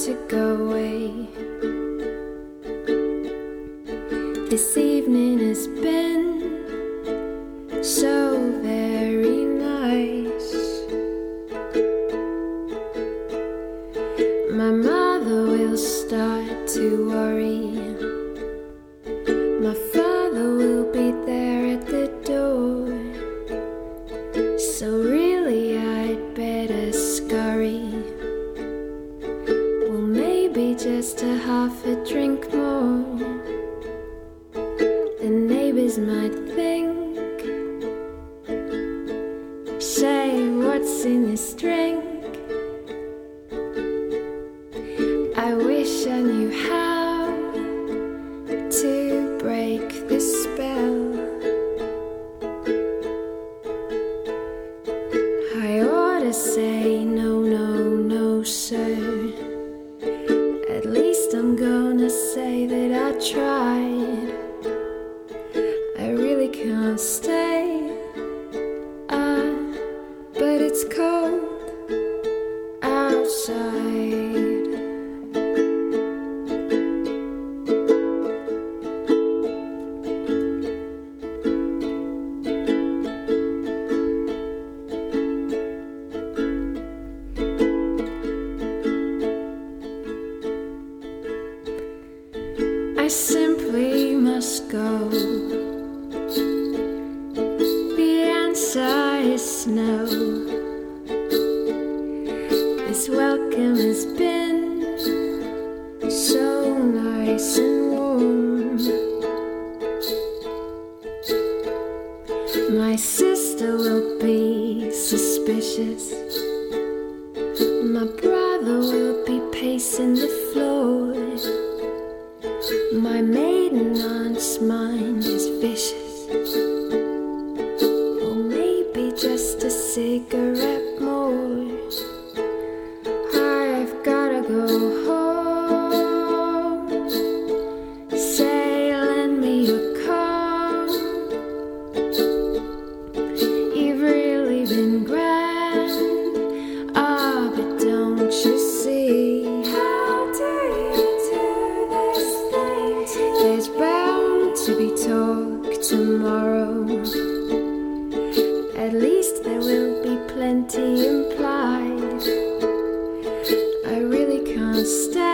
to go away. This evening has been so very nice. My mother will start to worry. My father will be there at the door. So really I'd better scurry. Well, maybe just a half a drink more. The neighbors might think, say, what's in this drink? I wish I knew how to break the spell. I ought to say no, no, no, sir. At least I'm gonna say that I tried. I really can't stay, but it's cold outside. I simply must go. The answer is no. This welcome has been so nice and warm. My sister will be suspicious. My brother will be pacing the floor. My maiden aunt's mind is vicious. Or maybe just a cigarette more. I've gotta go home. Say, lend me your comb. You've really been grand. But don't you see? How do you do this thing? There's bound to be talk tomorrow. At least there will be plenty implied. I really can't stay.